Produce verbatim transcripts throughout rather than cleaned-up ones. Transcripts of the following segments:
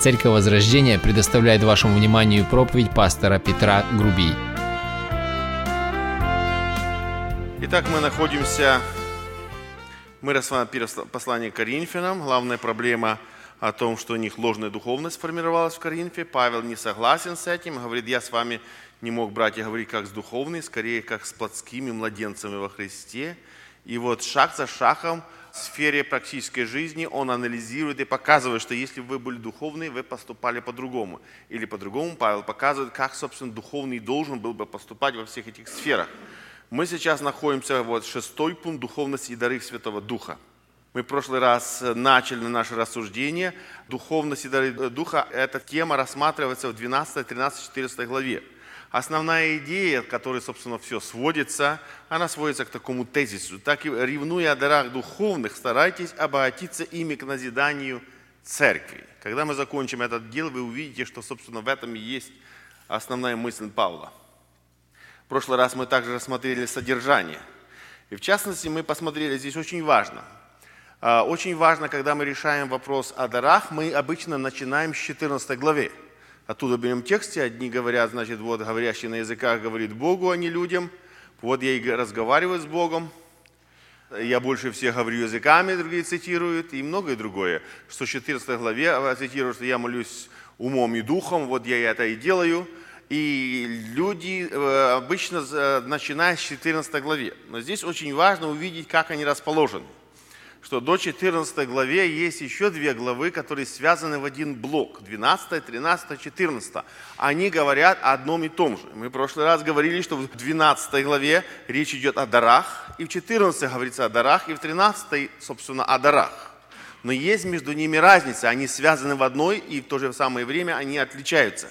Церковь Возрождения предоставляет вашему вниманию проповедь пастора Петра Грубий. Итак, мы находимся, мы рассматриваем первое послание к Коринфянам. Главная проблема о том, что у них ложная духовность сформировалась в Коринфе. Павел не согласен с этим, говорит: я с вами не мог, братья, говорить как с духовными, скорее как с плотскими младенцами во Христе. И вот шаг за шагом в сфере практической жизни он анализирует и показывает, что если бы вы были духовные, вы поступали по-другому. Или по-другому Павел показывает, как, собственно, духовный должен был бы поступать во всех этих сферах. Мы сейчас находимся, вот шестой пункт, духовность и дары Святого Духа. Мы в прошлый раз начали наше рассуждение. Духовность и дары Духа, эта тема рассматривается в двенадцатой, тринадцатой, четырнадцатой главе. Основная идея, к которой, собственно, все сводится, она сводится к такому тезису. Так и ревнуя о дарах духовных, старайтесь обогатиться ими к назиданию церкви. Когда мы закончим этот дел, вы увидите, что, собственно, в этом и есть основная мысль Павла. В прошлый раз мы также рассмотрели содержание. И в частности, мы посмотрели, здесь очень важно. Очень важно, когда мы решаем вопрос о дарах, мы обычно начинаем с четырнадцатой главы. Оттуда берем тексты, одни говорят, значит, вот говорящий на языках говорит Богу, а не людям. Вот я и разговариваю с Богом. Я больше всех говорю языками, другие цитируют, и многое другое. Что в четырнадцатой главе цитируют, что я молюсь умом и духом, вот я это и делаю. И люди обычно начинают с четырнадцатой главы. Но здесь очень важно увидеть, как они расположены. Что до четырнадцатой главе есть еще две главы, которые связаны в один блок. двенадцатая, тринадцатая, четырнадцатая. Они говорят о одном и том же. Мы в прошлый раз говорили, что в двенадцатой главе речь идет о дарах, и в четырнадцатой говорится о дарах, и в тринадцатой, собственно, о дарах. Но есть между ними разница. Они связаны в одной, и в то же самое время они отличаются.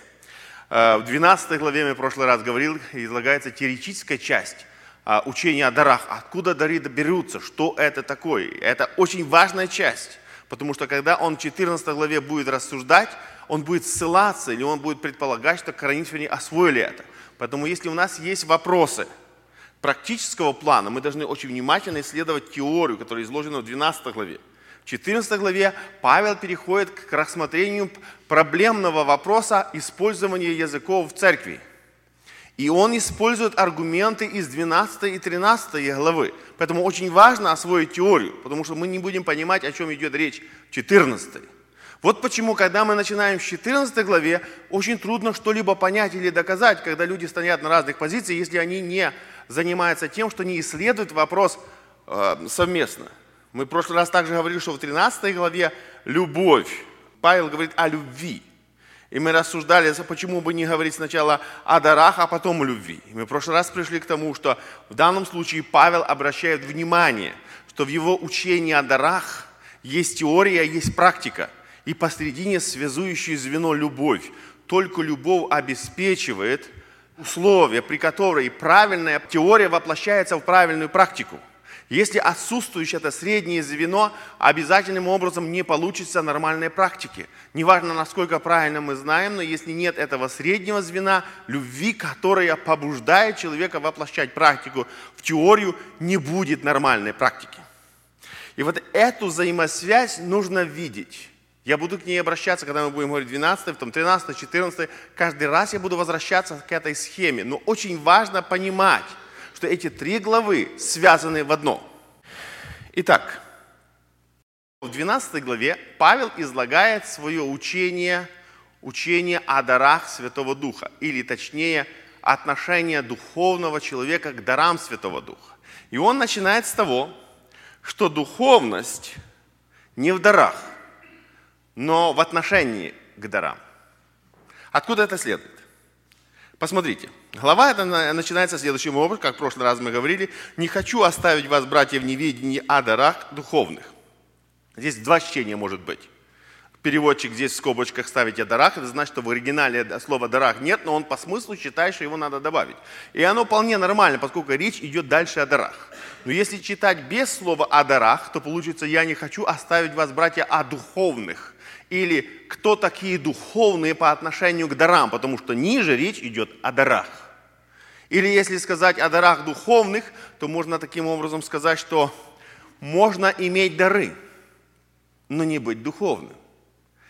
В двенадцатой главе, мы в прошлый раз говорил, излагается теоретическая часть учения о дарах. Откуда дары берутся, что это такое. Это очень важная часть, потому что когда он в четырнадцатой главе будет рассуждать, он будет ссылаться или он будет предполагать, что коринфяне освоили это. Поэтому если у нас есть вопросы практического плана, мы должны очень внимательно исследовать теорию, которая изложена в двенадцатой главе. В четырнадцатой главе Павел переходит к рассмотрению проблемного вопроса использования языков в церкви. И он использует аргументы из двенадцатой и тринадцатой главы. Поэтому очень важно освоить теорию, потому что мы не будем понимать, о чем идет речь в четырнадцатой. Вот почему, когда мы начинаем в четырнадцатой главе, очень трудно что-либо понять или доказать, когда люди стоят на разных позициях, если они не занимаются тем, что не исследуют вопрос э, совместно. Мы в прошлый раз также говорили, что в тринадцатой главе любовь. Павел говорит о любви. И мы рассуждали, почему бы не говорить сначала о дарах, а потом о любви. И мы в прошлый раз пришли к тому, что в данном случае Павел обращает внимание, что в его учении о дарах есть теория, есть практика. И посредине связующее звено любовь. Только любовь обеспечивает условия, при которой правильная теория воплощается в правильную практику. Если отсутствует это среднее звено, обязательным образом не получится нормальной практики. Неважно, насколько правильно мы знаем, но если нет этого среднего звена, любви, которая побуждает человека воплощать практику в теорию, не будет нормальной практики. И вот эту взаимосвязь нужно видеть. Я буду к ней обращаться, когда мы будем говорить двенадцатой, потом тринадцатой, четырнадцатой. Каждый раз я буду возвращаться к этой схеме. Но очень важно понимать, что эти три главы связаны в одно. Итак, в двенадцатой главе Павел излагает свое учение, учение о дарах Святого Духа, или точнее, отношение духовного человека к дарам Святого Духа. И он начинает с того, что духовность не в дарах, но в отношении к дарам. Откуда это следует? Посмотрите, глава эта начинается следующим образом, как в прошлый раз мы говорили. «Не хочу оставить вас, братья, в неведении о дарах духовных». Здесь два чтения может быть. Переводчик здесь в скобочках ставит о дарах, это значит, что в оригинале слова «дарах» нет, но он по смыслу считает, что его надо добавить. И оно вполне нормально, поскольку речь идет дальше о дарах. Но если читать без слова «о дарах», то получится «я не хочу оставить вас, братья, о духовных». Или кто такие духовные по отношению к дарам, потому что ниже речь идет о дарах. Или если сказать о дарах духовных, то можно таким образом сказать, что можно иметь дары, но не быть духовным.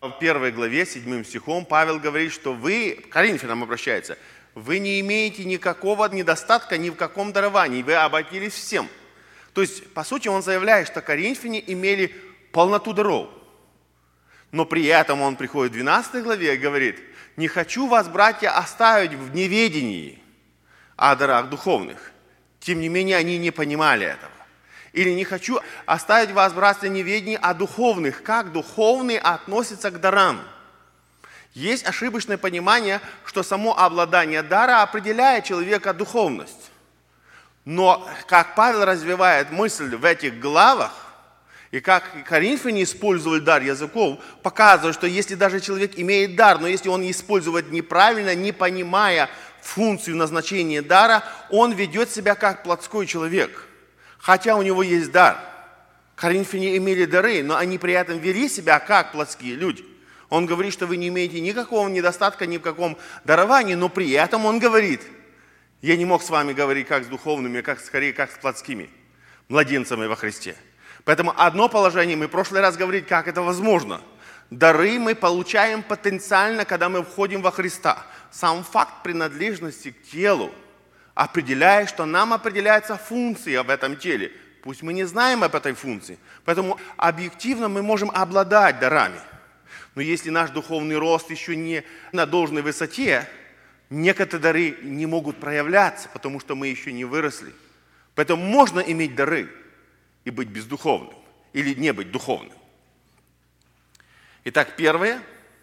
В первой главе, седьмым стихом, Павел говорит, что вы, к Коринфянам обращается, вы не имеете никакого недостатка ни в каком даровании, вы обратились всем. То есть, по сути, он заявляет, что коринфяне имели полноту даров. Но при этом он приходит в двенадцатой главе и говорит, не хочу вас, братья, оставить в неведении о дарах духовных. Тем не менее, они не понимали этого. Или не хочу оставить вас, братья, в неведении о духовных, как духовные относятся к дарам. Есть ошибочное понимание, что само обладание дара определяет человека духовность. Но как Павел развивает мысль в этих главах, и как коринфяне использовали дар языков, показывает, что если даже человек имеет дар, но если он использует неправильно, не понимая функцию назначения дара, он ведет себя как плотской человек. Хотя у него есть дар. Коринфяне имели дары, но они при этом вели себя как плотские люди. Он говорит, что вы не имеете никакого недостатка ни в каком даровании, но при этом он говорит, я не мог с вами говорить как с духовными, как скорее как с плотскими младенцами во Христе. Поэтому одно положение, мы в прошлый раз говорили, как это возможно. Дары мы получаем потенциально, когда мы входим во Христа. Сам факт принадлежности к телу определяет, что нам определяется функция в этом теле. Пусть мы не знаем об этой функции. Поэтому объективно мы можем обладать дарами. Но если наш духовный рост еще не на должной высоте, некоторые дары не могут проявляться, потому что мы еще не выросли. Поэтому можно иметь дары и быть бездуховным, или не быть духовным. Итак, первое,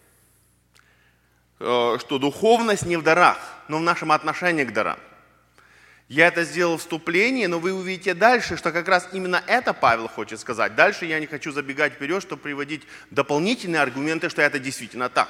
что духовность не в дарах, но в нашем отношении к дарам. Я это сделал в вступлении, но вы увидите дальше, что как раз именно это Павел хочет сказать. Дальше я не хочу забегать вперед, чтобы приводить дополнительные аргументы, что это действительно так.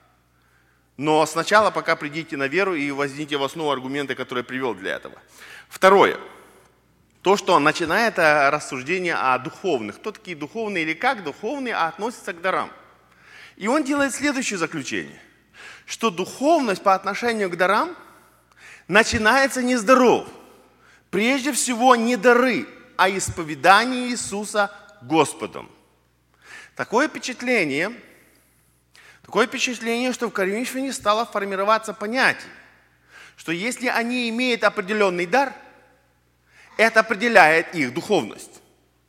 Но сначала пока придите на веру и возьмите в основу аргументы, которые я привел для этого. Второе. То, что он начинает рассуждение о духовных. Кто такие духовные или как духовные относятся к дарам. И он делает следующее заключение. Что духовность по отношению к дарам начинается не с даров. Прежде всего не дары, а исповедание Иисуса Господом. Такое впечатление, такое впечатление, что в Коринфяне стало формироваться понятие, что если они имеют определенный дар, это определяет их духовность.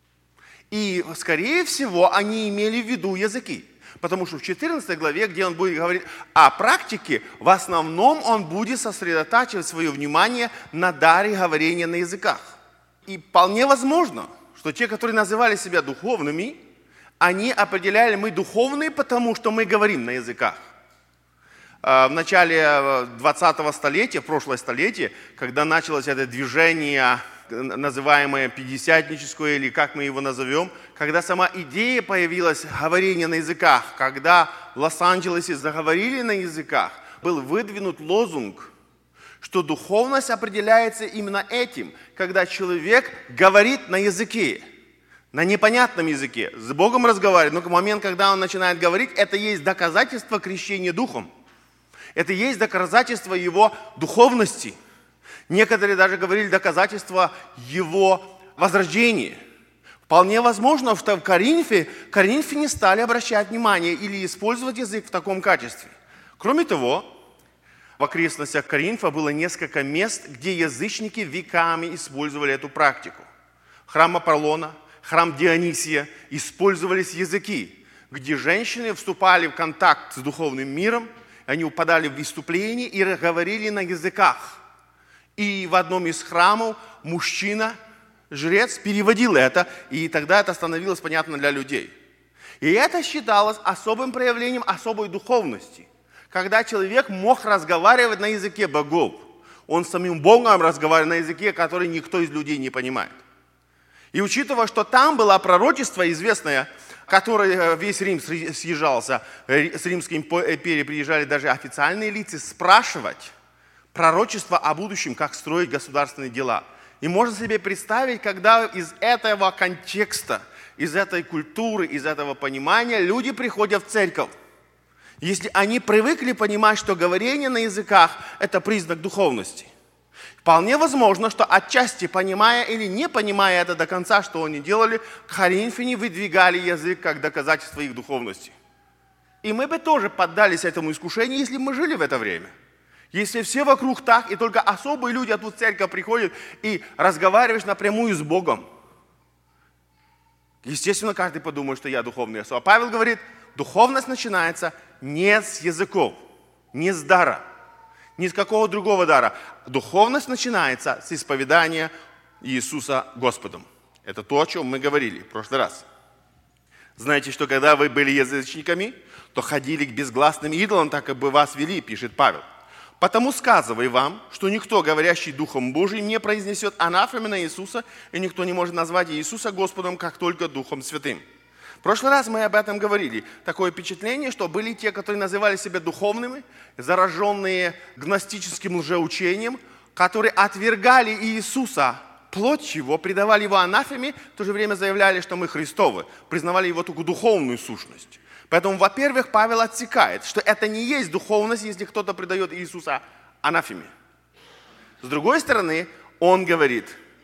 И, скорее всего, они имели в виду языки. Потому что в четырнадцатой главе, где он будет говорить о практике, в основном он будет сосредотачивать свое внимание на даре говорения на языках. И вполне возможно, что те, которые называли себя духовными, они определяли, мы духовные, потому что мы говорим на языках. В начале двадцатого столетия, в прошлое столетие, когда началось это движение, называемое пятидесятническое, или как мы его назовем, когда сама идея появилась говорения на языках, когда в Лос-Анджелесе заговорили на языках, был выдвинут лозунг, что духовность определяется именно этим, когда человек говорит на языке, на непонятном языке, с Богом разговаривает, но в момент, когда он начинает говорить, это есть доказательство крещения Духом. Это есть доказательство его духовности. Некоторые даже говорили доказательство его возрождения. Вполне возможно, что в Коринфе, коринфяне стали обращать внимание или использовать язык в таком качестве. Кроме того, в окрестностях Коринфа было несколько мест, где язычники веками использовали эту практику. Храм Аполлона, храм Дионисия использовались языки, где женщины вступали в контакт с духовным миром, они упадали в выступление и говорили на языках. И в одном из храмов мужчина, жрец, переводил это, и тогда это становилось понятно для людей. И это считалось особым проявлением особой духовности, когда человек мог разговаривать на языке богов. Он с самим Богом разговаривал на языке, который никто из людей не понимает. И учитывая, что там было пророчество известное, которое весь Рим съезжался, с Римской империи приезжали даже официальные лица спрашивать пророчество о будущем, как строить государственные дела. И можно себе представить, когда из этого контекста, из этой культуры, из этого понимания люди приходят в церковь. Если они привыкли понимать, что говорение на языках – это признак духовности. Вполне возможно, что отчасти понимая или не понимая это до конца, что они делали, коринфяне выдвигали язык как доказательство их духовности. И мы бы тоже поддались этому искушению, если бы мы жили в это время. Если все вокруг так, и только особые люди, а тут в церковь приходят и разговариваешь напрямую с Богом. Естественно, каждый подумает, что я духовный особо. А Павел говорит, духовность начинается не с языков, не с дара, ни с какого другого дара. Духовность начинается с исповедания Иисуса Господом. Это то, о чем мы говорили в прошлый раз. Знаете, что когда вы были язычниками, то ходили к безгласным идолам, так как бы вас вели, пишет Павел. Потому сказываю вам, что никто, говорящий Духом Божиим, не произнесет анафемы на Иисуса, и никто не может назвать Иисуса Господом, как только Духом Святым. В прошлый раз мы об этом говорили. Такое впечатление, что были те, которые называли себя духовными, зараженные гностическим лжеучением, которые отвергали Иисуса, плоть его, предавали его анафеме, в то же время заявляли, что мы Христовы, признавали его только духовную сущность. Поэтому, во-первых, Павел отсекает, что это не есть духовность, если кто-то предает Иисуса анафеме. С другой стороны, он говорит,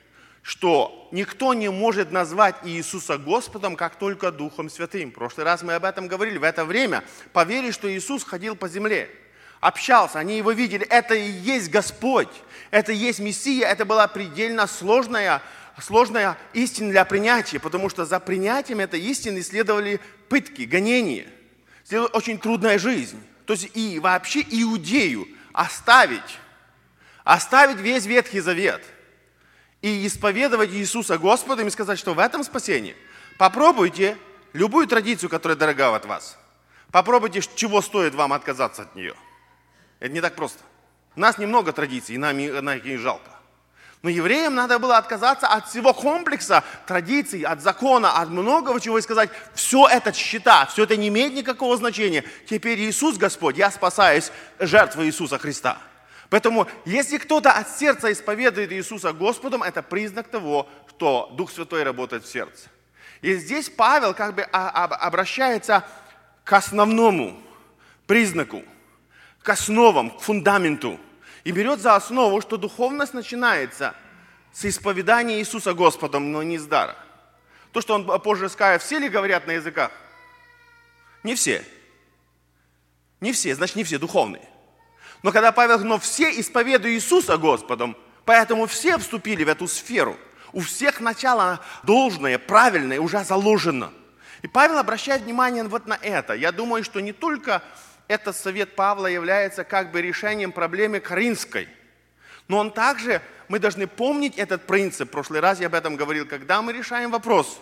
что никто не может назвать Иисуса Господом, как только Духом Святым. В прошлый раз мы об этом говорили. В это время поверили, что Иисус ходил по земле, общался, они его видели. Это и есть Господь, это и есть Мессия. Это была предельно сложная, сложная истина для принятия, потому что за принятием этой истины следовали пытки, гонения. Следовала очень трудная жизнь. То есть и вообще Иудею оставить, оставить весь Ветхий Завет и исповедовать Иисуса Господом и сказать, что в этом спасении. Попробуйте любую традицию, которая дорога от вас. Попробуйте, чего стоит вам отказаться от нее. Это не так просто. У нас немного традиций, и нам их не жалко. Но евреям надо было отказаться от всего комплекса традиций, от закона, от многого чего и сказать, все это счета, все это не имеет никакого значения. Теперь Иисус Господь, я спасаюсь жертвой Иисуса Христа. Поэтому, если кто-то от сердца исповедует Иисуса Господом, это признак того, что Дух Святой работает в сердце. И здесь Павел как бы обращается к основному признаку, к основам, к фундаменту. И берет за основу, что духовность начинается с исповедания Иисуса Господом, но не с дара. То, что он позже скажет, все ли говорят на языках? Не все. Не все, значит, не все духовные. Но когда Павел говорит, но все исповедуют Иисуса Господом, поэтому все вступили в эту сферу. У всех начало должное, правильное уже заложено. И Павел обращает внимание вот на это. Я думаю, что не только этот совет Павла является как бы решением проблемы коринфской, но он также, мы должны помнить этот принцип. В прошлый раз я об этом говорил, когда мы решаем вопрос,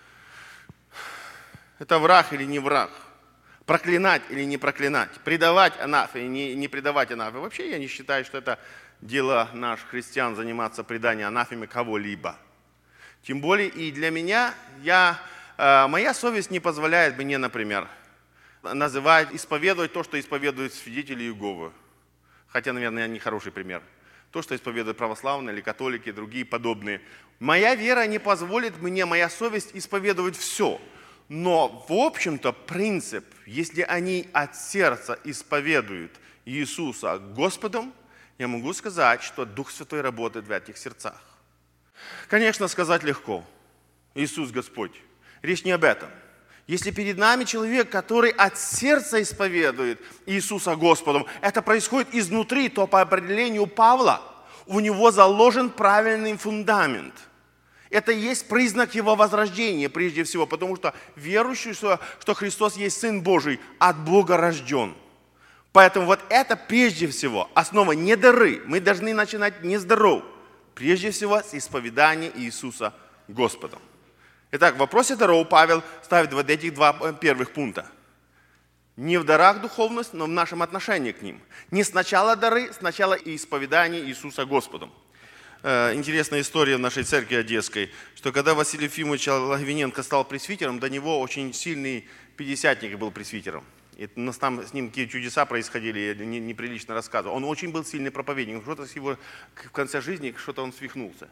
это враг или не враг, проклинать или не проклинать, предавать анафе или не, не предавать анафе. Вообще я не считаю, что это дело наших христиан заниматься преданием анафеме кого-либо. Тем более и для меня, я, э, моя совесть не позволяет мне, например, называть, исповедовать то, что исповедуют свидетели Иеговы. Хотя, наверное, не хороший пример. То, что исповедуют православные или католики, другие подобные. Моя вера не позволит мне, моя совесть исповедовать все. Но, в общем-то, принцип, если они от сердца исповедуют Иисуса Господом, я могу сказать, что Дух Святой работает в этих сердцах. Конечно, сказать легко. Иисус Господь. Речь не об этом. Если перед нами человек, который от сердца исповедует Иисуса Господом, это происходит изнутри, то по определению Павла у него заложен правильный фундамент. Это и есть признак его возрождения прежде всего, потому что верующий, что, что Христос есть Сын Божий, от Бога рожден. Поэтому вот это прежде всего основа не дары. Мы должны начинать не с даров, прежде всего с исповедания Иисуса Господом. Итак, в вопросе даров Павел ставит вот этих два первых пункта. Не в дарах духовность, но в нашем отношении к ним. Не сначала дары, сначала и исповедание Иисуса Господом. Интересная история в нашей церкви одесской, что когда Василий Ефимович Логвиненко стал пресвитером, до него очень сильный пятидесятник был пресвитером. И там с ним какие чудеса происходили, я неприлично рассказывал. Он очень был сильный проповедник, что-то с его в конце жизни, что-то он свихнулся.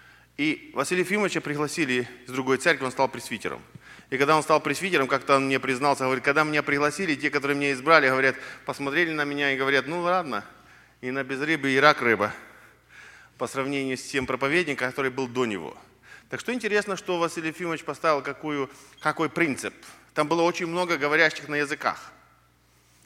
И Василия Ефимовича пригласили из другой церкви, он стал пресвитером. И когда он стал пресвитером, как-то он мне признался, говорит, когда меня пригласили, те, которые меня избрали, говорят, посмотрели на меня и говорят, ну ладно, и на безрыбье, и рак рыба, по сравнению с тем проповедником, который был до него. Так что интересно, что Василий Ефимович поставил какую, какой принцип. Там было очень много говорящих на языках.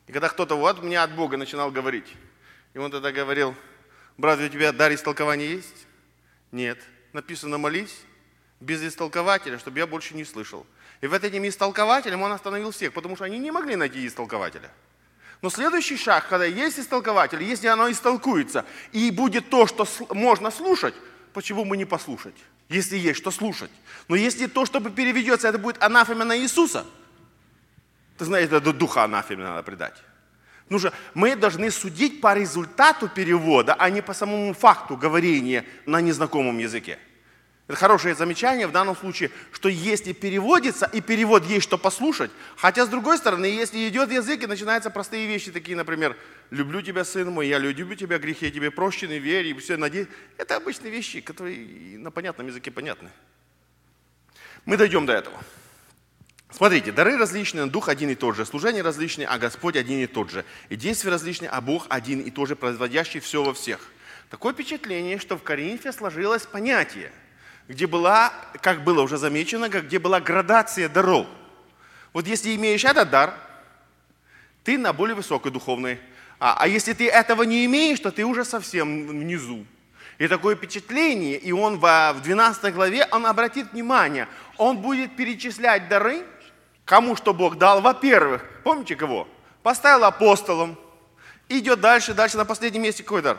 И когда кто-то вот мне от Бога начинал говорить, и он тогда говорил: брат, у тебя дар истолкования есть? Нет. Написано: молись без истолкователя, чтобы я больше не слышал. И вот этим истолкователем он остановил всех, потому что они не могли найти истолкователя. Но следующий шаг, когда есть истолкователь, если оно истолкуется, и будет то, что можно слушать, почему бы не послушать, если есть что слушать? Но если то, что переведется, это будет анафема на Иисуса, ты знаешь, это духа анафеме надо предать. Потому что мы должны судить по результату перевода, а не по самому факту говорения на незнакомом языке. Это хорошее замечание в данном случае, что если переводится, и перевод есть что послушать, хотя с другой стороны, если идет язык, и начинаются простые вещи, такие, например: люблю тебя, сын мой, я люблю тебя, грехи тебе прощены, верь, и все, надеюсь. Это обычные вещи, которые на понятном языке понятны. Мы дойдем до этого. Смотрите, дары различные, дух один и тот же, служение различное, а Господь один и тот же. И действия различные, а Бог один и тот же, производящий все во всех. Такое впечатление, что в Коринфе сложилось понятие, где была, как было уже замечено, где была градация даров. Вот если имеешь этот дар, ты на более высокой духовной. А, а если ты этого не имеешь, то ты уже совсем внизу. И такое впечатление, и он в двенадцатой главе, он обратит внимание, он будет перечислять дары, кому что Бог дал. Во-первых, помните кого? Поставил апостолом. Идет дальше, дальше на последнем месте какой дар?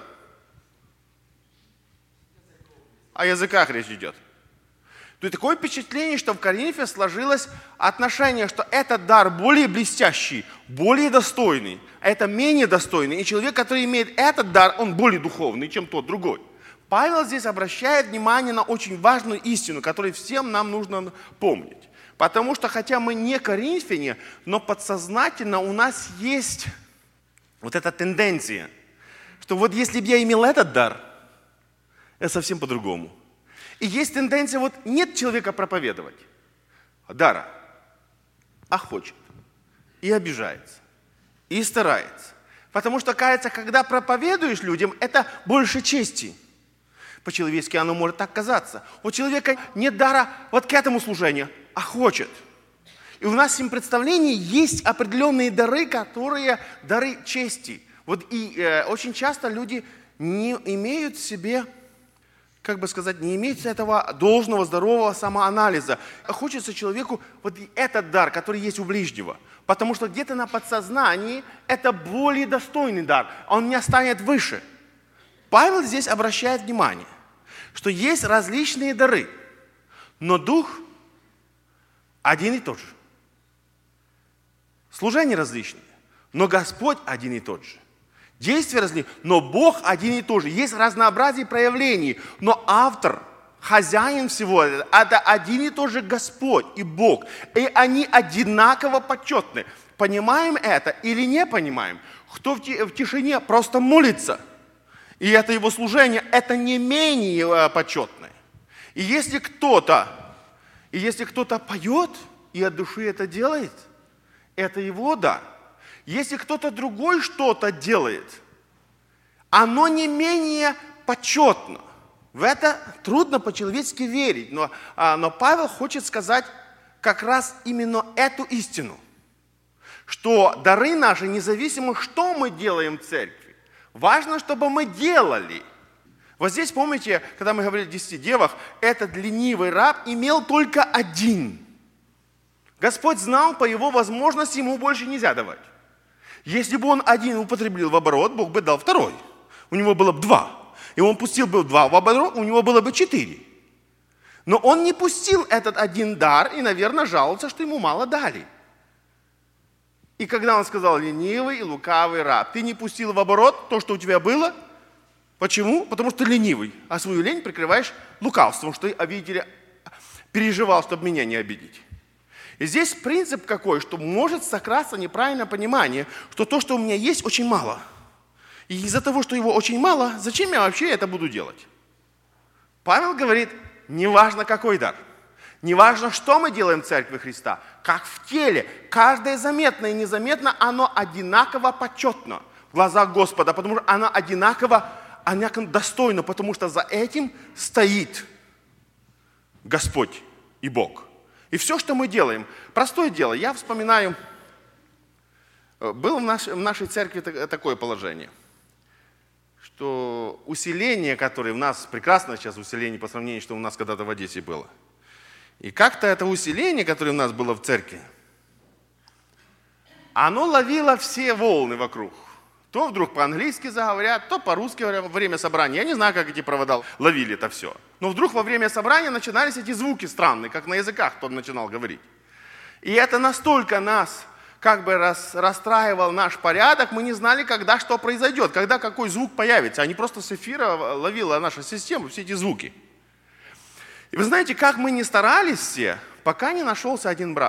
О языках речь идет. То есть такое впечатление, что в Коринфе сложилось отношение, что этот дар более блестящий, более достойный, а это менее достойный. И человек, который имеет этот дар, он более духовный, чем тот другой. Павел здесь обращает внимание на очень важную истину, которую всем нам нужно помнить. Потому что, хотя мы не коринфяне, но подсознательно у нас есть вот эта тенденция, что вот если бы я имел этот дар, это совсем по-другому. И есть тенденция, вот нет человека проповедовать, дара, а хочет, и обижается, и старается. Потому что, кажется, когда проповедуешь людям, это больше чести. По-человечески оно может так казаться. У человека нет дара вот к этому служению, а хочет. И у нас в этом представлении есть определенные дары, которые дары чести. Вот и э, очень часто люди не имеют в себе, как бы сказать, не имеют этого должного, здорового самоанализа. Хочется человеку вот этот дар, который есть у ближнего. Потому что где-то на подсознании это более достойный дар. Он не станет выше. Павел здесь обращает внимание, что есть различные дары, но дух один и тот же. Служения различные, но Господь один и тот же. Действия различные, но Бог один и тот же. Есть разнообразие проявлений, но автор, хозяин всего этого, это один и тот же Господь и Бог. И они одинаково почетны. Понимаем это или не понимаем? Кто в тишине просто молится, и это его служение, это не менее почетное. И если кто-то, и если кто-то поет и от души это делает, это его дар. Если кто-то другой что-то делает, оно не менее почетно. В это трудно по-человечески верить, но, но Павел хочет сказать как раз именно эту истину, что дары наши, независимо, что мы делаем в церкви, важно, чтобы мы делали. Вот здесь, помните, когда мы говорили о десяти девах, этот ленивый раб имел только один. Господь знал, по его возможности ему больше нельзя давать. Если бы он один употребил в оборот, Бог бы дал второй. У него было бы два. И он пустил бы два в оборот, у него было бы четыре. Но он не пустил этот один дар и, наверное, жаловался, что ему мало дали. И когда он сказал: ленивый и лукавый раб, ты не пустил в оборот то, что у тебя было. Почему? Потому что ты ленивый, а свою лень прикрываешь лукавством, что ты, видите, переживал, чтобы меня не обидеть. И здесь принцип какой, что может сократься неправильное понимание, что то, что у меня есть, очень мало. И из-за того, что его очень мало, зачем я вообще это буду делать? Павел говорит, неважно какой дар, неважно, что мы делаем в Церкви Христа, как в теле, каждое заметно и незаметно, оно одинаково почетно в глазах Господа, потому что оно одинаково, одинаково достойно, потому что за этим стоит Господь и Бог. И все, что мы делаем, простое дело. Я вспоминаю Было в нашей, в нашей церкви такое положение, что усиление, которое у нас, прекрасно сейчас усиление по сравнению, что у нас когда-то в Одессе было. И как-то это усиление, которое у нас было в церкви, оно ловило все волны вокруг. То вдруг по-английски заговорят, то по-русски говорят во время собрания. Я не знаю, как эти провода ловили это все. Но вдруг во время собрания начинались эти звуки странные, как на языках кто-то начинал говорить. И это настолько нас как бы рас, расстраивал наш порядок, мы не знали, когда что произойдет, когда какой звук появится. Они просто с эфира ловила наша система все эти звуки. И вы знаете, как мы не старались все, пока не нашелся один брат.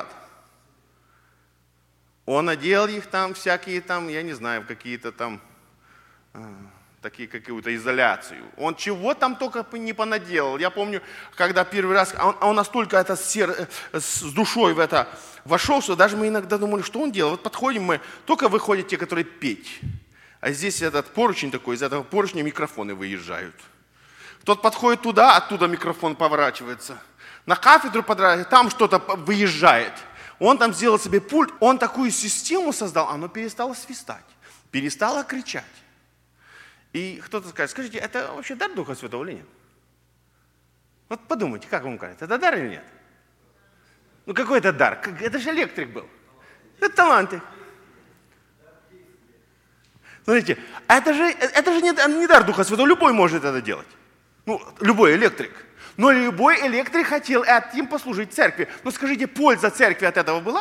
Он одел их там, всякие там, я не знаю, какие-то там, э, такие какую-то изоляцию. Он чего там только не понаделал. Я помню, когда первый раз, он, он настолько это сер, с душой в это вошел, что даже мы иногда думали, что он делал. Вот подходим мы, только выходят те, которые петь. А здесь этот поручень такой, из этого поручня микрофоны выезжают. Тот подходит туда, оттуда микрофон поворачивается. На кафедру подрагивает, там что-то выезжает. Он там сделал себе пульт, он такую систему создал, оно перестало свистать, перестало кричать. И кто-то скажет, скажите, это вообще дар Духа Святого или нет? Вот подумайте, как вам кажется, это дар или нет? Ну какой это дар? Это же электрик был. Это таланты. Смотрите, это же, это же не, не дар Духа Святого, любой может это делать. Ну, любой электрик. Но любой электрик хотел этим послужить церкви. Но скажите, польза церкви от этого была?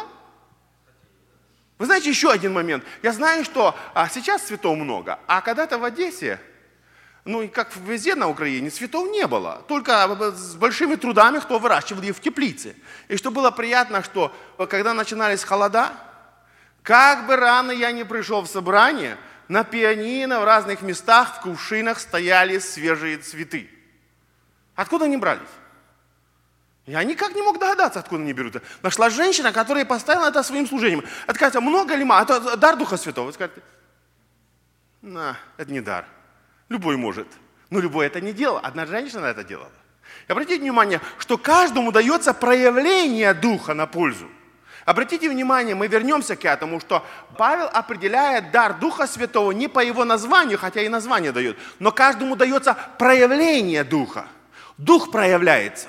Вы знаете, еще один момент. Я знаю, что а, сейчас цветов много, а когда-то в Одессе, ну и как везде на Украине, цветов не было. Только с большими трудами кто выращивал их в теплице. И что было приятно, что когда начинались холода, как бы рано я не пришел в собрание, на пианино в разных местах в кувшинах стояли свежие цветы. Откуда они брались? Я никак не мог догадаться, откуда они берут. Нашла женщина, которая поставила это своим служением. Это, скажете, много ли мало? Это дар Духа Святого. Вы скажете, на, это не дар. Любой может. Но любой это не делал. Одна женщина это делала. И обратите внимание, что каждому дается проявление Духа на пользу. Обратите внимание, мы вернемся к этому, что Павел определяет дар Духа Святого не по его названию, хотя и название дает, но каждому дается проявление Духа. Дух проявляется.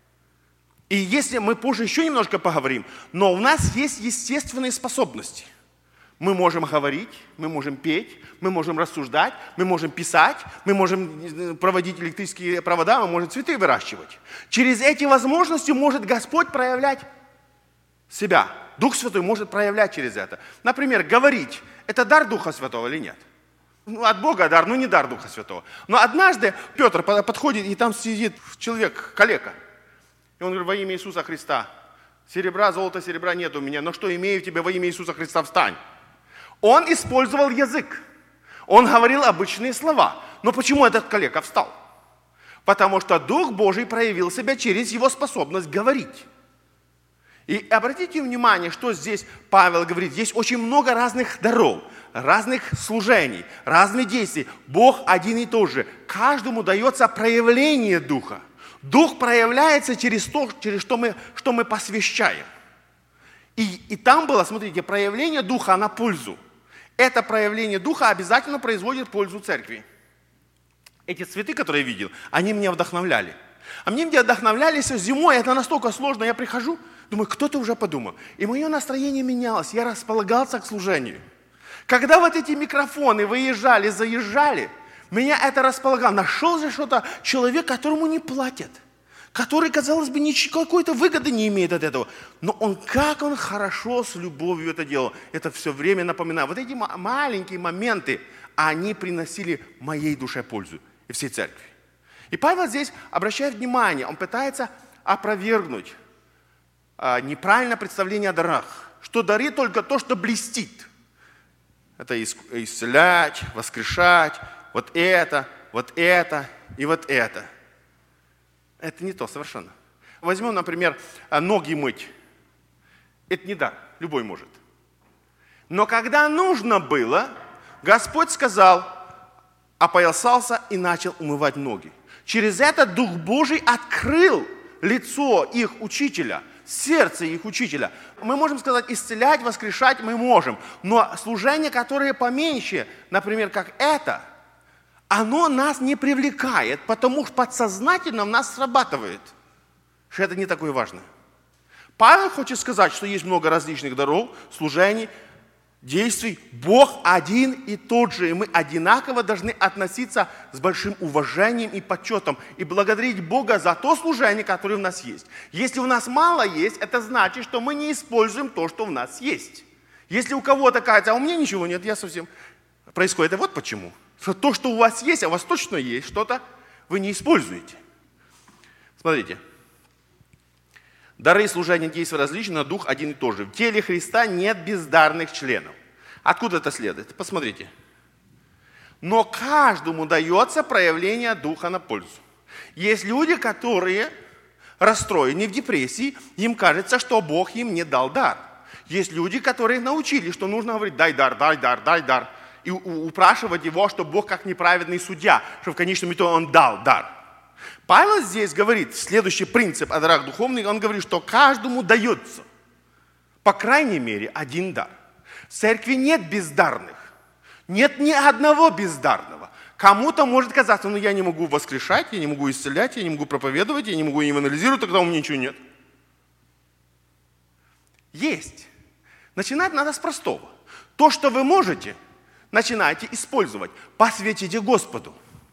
И если мы позже еще немножко поговорим, но у нас есть естественные способности. Мы можем говорить, мы можем петь, мы можем рассуждать, мы можем писать, мы можем проводить электрические провода, мы можем цветы выращивать. Через эти возможности может Господь проявлять себя. Дух Святой может проявлять через это. Например, говорить – это дар Духа Святого или нет? Ну, от Бога дар, но не дар Духа Святого. Но однажды Петр подходит, и там сидит человек, калека. И он говорит, во имя Иисуса Христа, серебра, золота, серебра нет у меня, но что имею в тебе во имя Иисуса Христа, встань. Он использовал язык. Он говорил обычные слова. Но почему этот калека встал? Потому что Дух Божий проявил себя через его способность говорить. И обратите внимание, что здесь Павел говорит. Есть очень много разных даров, разных служений, разных действий. Бог один и тот же. Каждому дается проявление Духа. Дух проявляется через то, через что мы, что мы посвящаем. И, и там было, смотрите, проявление Духа на пользу. Это проявление Духа обязательно производит пользу церкви. Эти цветы, которые я видел, они меня вдохновляли. А мне меня вдохновляли зимой, это настолько сложно, я прихожу, думаю, кто-то уже подумал. И мое настроение менялось, я располагался к служению. Когда вот эти микрофоны выезжали, заезжали, меня это располагало. Нашел же что-то человек, которому не платят, который, казалось бы, никакой-то выгоды не имеет от этого. Но он, как он хорошо с любовью это делал. Это все время напоминаю. Вот эти маленькие моменты, они приносили моей душе пользу и всей церкви. И Павел здесь обращает внимание, он пытается опровергнуть а, неправильное представление о дарах, что дары только то, что блестит. Это исцелять, воскрешать, вот это, вот это и вот это. Это не то совершенно. Возьмем, например, ноги мыть. Это не дар, любой может. Но когда нужно было, Господь сказал, опоясался и начал умывать ноги. Через это Дух Божий открыл лицо их учителя, сердце их учителя. Мы можем сказать, исцелять, воскрешать мы можем. Но служение, которое поменьше, например, как это, оно нас не привлекает, потому что подсознательно в нас срабатывает, что это не такое важное. Павел хочет сказать, что есть много различных даров, служений, действий. Бог один и тот же, и мы одинаково должны относиться с большим уважением и почетом и благодарить Бога за то служение, которое в нас есть. Если у нас мало есть, это значит, что мы не используем то, что в нас есть. Если у кого-то кажется, а у меня ничего нет, я совсем... Происходит это вот почему. Что то, что у вас есть, а у вас точно есть что-то, вы не используете. Смотрите. Дары и служения действия различны, но дух один и тот же. В теле Христа нет бездарных членов. Откуда это следует? Посмотрите. Но каждому дается проявление духа на пользу. Есть люди, которые расстроены в депрессии, им кажется, что Бог им не дал дар. Есть люди, которые научились, что нужно говорить «дай дар, дай дар, дай дар». И упрашивать его, что Бог как неправедный судья, что в конечном итоге он дал дар. Павел здесь говорит, следующий принцип о дарах духовных, он говорит, что каждому дается, по крайней мере, один дар. В церкви нет бездарных, нет ни одного бездарного. Кому-то может казаться, ну я не могу воскрешать, я не могу исцелять, я не могу проповедовать, я не могу евангелизировать, тогда у меня ничего нет. Есть. Начинать надо с простого. То, что вы можете, начинайте использовать, посвятите Господу.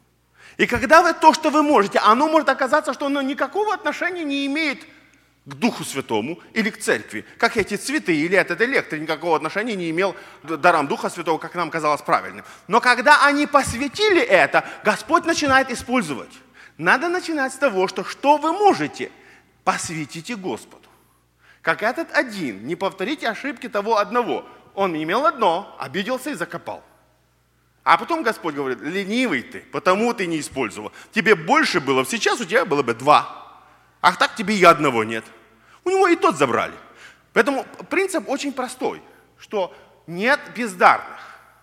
И когда вы то, что вы можете, оно может оказаться, что оно никакого отношения не имеет к Духу Святому или к церкви. Как эти цветы или этот электрик никакого отношения не имел к дарам Духа Святого, как нам казалось правильным. Но когда они посвятили это, Господь начинает использовать. Надо начинать с того, что что вы можете, посвятите Господу. Как этот один, не повторите ошибки того одного. Он имел одно, обиделся и закопал. А потом Господь говорит, ленивый ты, потому ты не использовал. Тебе больше было, сейчас у тебя было бы два. А так тебе и одного нет. У него и тот забрали. Поэтому принцип очень простой, что нет бездарных.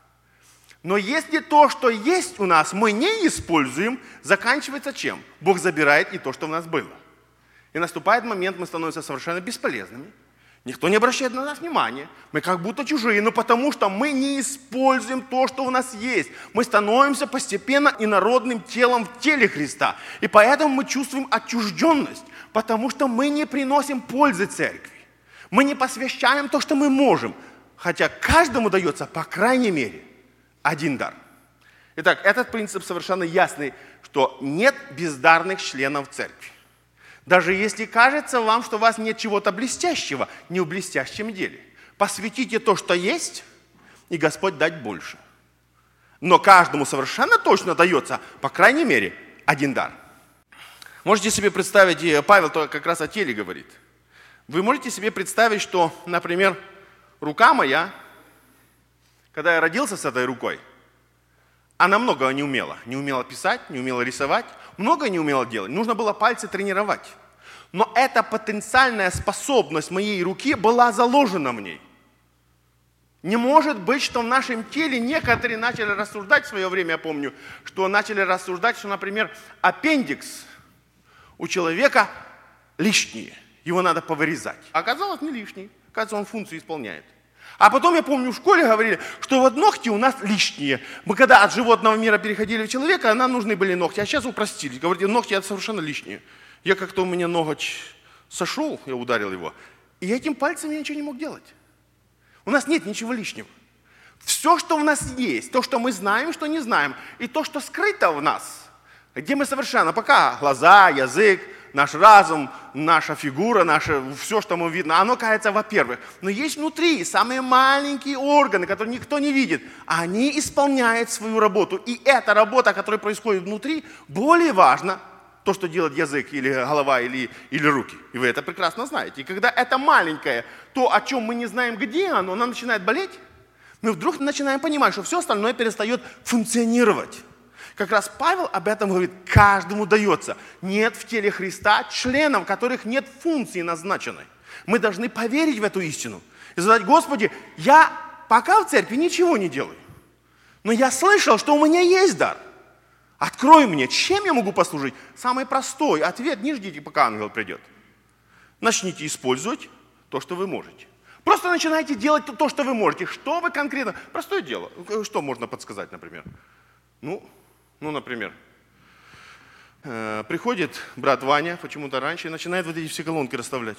Но если то, что есть у нас, мы не используем, заканчивается чем? Бог забирает и то, что у нас было. И наступает момент, мы становимся совершенно бесполезными. Никто не обращает на нас внимания. Мы как будто чужие, но потому что мы не используем то, что у нас есть. Мы становимся постепенно инородным телом в теле Христа. И поэтому мы чувствуем отчужденность, потому что мы не приносим пользы церкви. Мы не посвящаем то, что мы можем. Хотя каждому дается, по крайней мере, один дар. Итак, этот принцип совершенно ясный, что нет бездарных членов церкви. Даже если кажется вам, что у вас нет чего-то блестящего, не в блестящем деле. Посвятите то, что есть, и Господь дать больше. Но каждому совершенно точно дается, по крайней мере, один дар. Можете себе представить, Павел как раз о теле говорит. Вы можете себе представить, что, например, рука моя, когда я родился с этой рукой, она многого не умела. Не умела писать, не умела рисовать, многое не умела делать. Нужно было пальцы тренировать. Но эта потенциальная способность моей руки была заложена в ней. Не может быть, что в нашем теле некоторые начали рассуждать в свое время, я помню, что начали рассуждать, что, например, аппендикс у человека лишний, его надо повырезать. А оказалось, не лишний, оказывается, он функцию исполняет. А потом, я помню, в школе говорили, что вот ногти у нас лишние. Мы когда от животного мира переходили в человека, нам нужны были ногти, а сейчас упростили. Говорите, ногти это совершенно лишние. Я как-то у меня ноготь сошел, я ударил его, и я этим пальцем я ничего не мог делать. У нас нет ничего лишнего. Все, что в нас есть, то, что мы знаем, что не знаем, и то, что скрыто в нас, где мы совершенно, пока глаза, язык, наш разум, наша фигура, наше, все, что мы видно, оно кажется, во-первых. Но есть внутри самые маленькие органы, которые никто не видит. Они исполняют свою работу. И эта работа, которая происходит внутри, более важна, то, что делает язык, или голова, или, или руки. И вы это прекрасно знаете. И когда это маленькое, то, о чем мы не знаем, где оно, оно начинает болеть, мы вдруг начинаем понимать, что все остальное перестает функционировать. Как раз Павел об этом говорит, каждому дается. Нет в теле Христа членов, которых нет функции назначенной. Мы должны поверить в эту истину и сказать, Господи, я пока в церкви ничего не делаю, но я слышал, что у меня есть дар. Открой мне, чем я могу послужить? Самый простой ответ, не ждите, пока ангел придет. начните использовать то, что вы можете. Просто начинайте делать то, что вы можете. Что вы конкретно? Простое дело. Что можно подсказать, например? Ну, ну например, э, приходит брат Ваня почему-то раньше и начинает вот эти все колонки расставлять.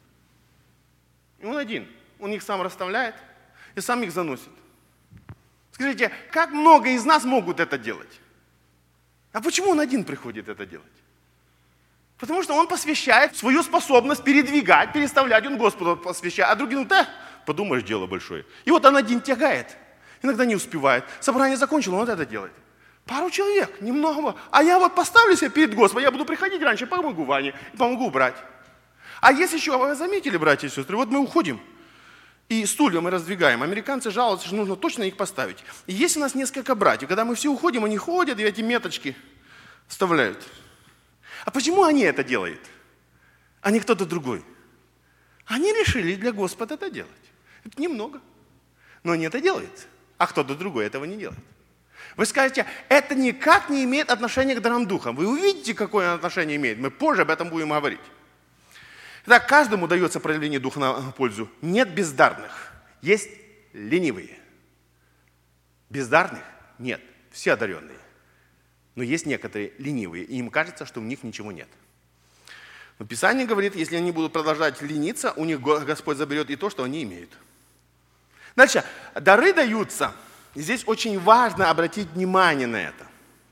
И он один. Он их сам расставляет и сам их заносит. Скажите, как много из нас могут это делать? А почему он один приходит это делать? Потому что он посвящает свою способность передвигать, переставлять, он Господу посвящает. А другие, ну да, подумаешь, дело большое. И вот он один тягает, иногда не успевает. Собрание закончило, он вот это делает. Пару человек, немного. А я вот поставлю себя перед Господом, я буду приходить раньше, помогу Ване, помогу убрать. А есть еще, вы заметили, братья и сестры, вот мы уходим, и стулья мы раздвигаем. Американцы жалуются, что нужно точно их поставить. И есть у нас несколько братьев, когда мы все уходим, они ходят и эти меточки вставляют. А почему они это делают, а не кто-то другой? Они решили для Господа это делать. Это немного. Но они это делают, а кто-то другой этого не делает. Вы скажете, это никак не имеет отношения к дарам Духа. Вы увидите, какое отношение имеет. Мы позже об этом будем говорить. Итак, каждому дается проявление Духа на пользу. Нет бездарных, есть ленивые. Бездарных нет, все одаренные. Но есть некоторые ленивые, и им кажется, что у них ничего нет. Но Писание говорит, если они будут продолжать лениться, у них Господь заберет и то, что они имеют. Дальше. Дары даются. И здесь очень важно обратить внимание на это.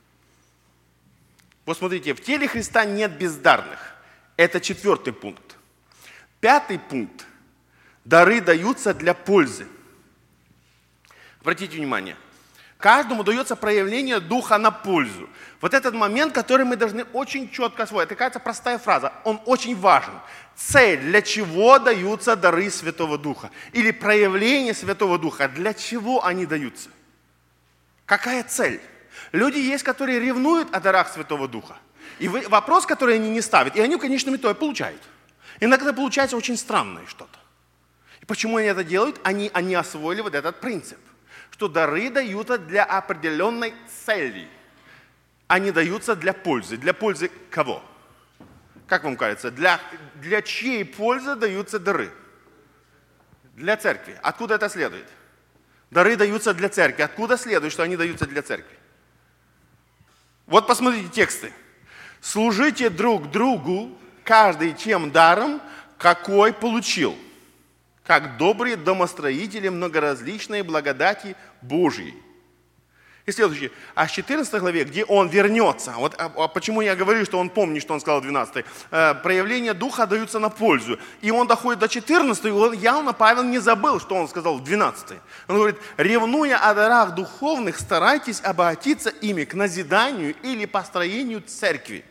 Вот смотрите, в теле Христа нет бездарных. Это четвертый пункт. Пятый пункт. Дары даются для пользы. Обратите внимание. Каждому дается проявление Духа на пользу. Вот этот момент, который мы должны очень четко освоить. Это, кажется, простая фраза. Он очень важен. Цель, для чего даются дары Святого Духа? Или проявление Святого Духа. Для чего они даются? Какая цель? Люди есть, которые ревнуют о дарах Святого Духа. И вопрос, который они не ставят, и они в конечном итоге получают. Иногда получается очень странное что-то. И почему они это делают? Они, они освоили вот этот принцип. Что дары даются для определенной цели. Они даются для пользы. Для пользы кого? Как вам кажется, для, для чьей пользы даются дары? Для церкви. Откуда это следует? Дары даются для церкви. Откуда следует, что они даются для церкви? Вот посмотрите тексты. Служите друг другу, каждый тем даром, какой получил. Как добрые домостроители многоразличной благодати Божьей. И следующее. А в четырнадцатой главе, где он вернется, вот а, а почему я говорю, что он помнит, что он сказал в двенадцатой, э, проявления Духа даются на пользу. И он доходит до четырнадцатой, и он, явно Павел не забыл, что он сказал в двенадцатой. Он говорит, ревнуя о дарах духовных, старайтесь обогатиться ими к назиданию или построению церкви.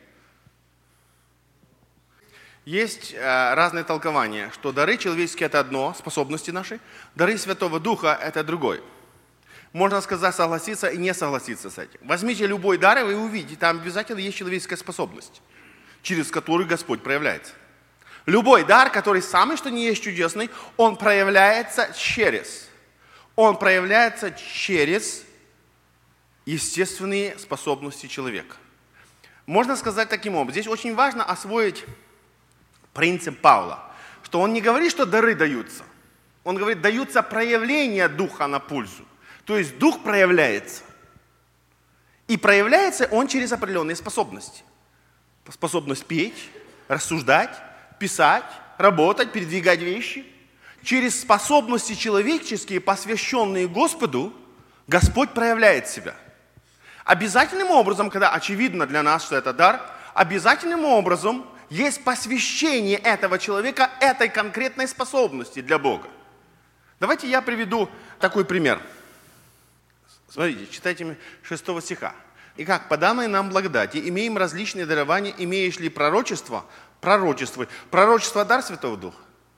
Есть э, разные толкования, что дары человеческие – это одно, способности наши, дары Святого Духа – это другое. Можно сказать, согласиться и не согласиться с этим. Возьмите любой дар, и вы увидите, там обязательно есть человеческая способность, через которую Господь проявляется. Любой дар, который самый, что не есть чудесный, он проявляется через. Он проявляется через естественные способности человека. Можно сказать таким образом. Здесь очень важно освоить принцип Павла, что он не говорит, что дары даются. Он говорит, даются проявления Духа на пользу. То есть Дух проявляется. И проявляется он через определенные способности. Способность петь, рассуждать, писать, работать, передвигать вещи. Через способности человеческие, посвященные Господу, Господь проявляет себя. Обязательным образом, когда очевидно для нас, что это дар, обязательным образом есть посвящение этого человека этой конкретной способности для Бога. Давайте я приведу такой пример. Смотрите, читайте шестого стиха. «Итак, по данной нам благодати имеем различные дарования, имеешь ли пророчество?» Пророчество. Пророчество – дар Святого Духа?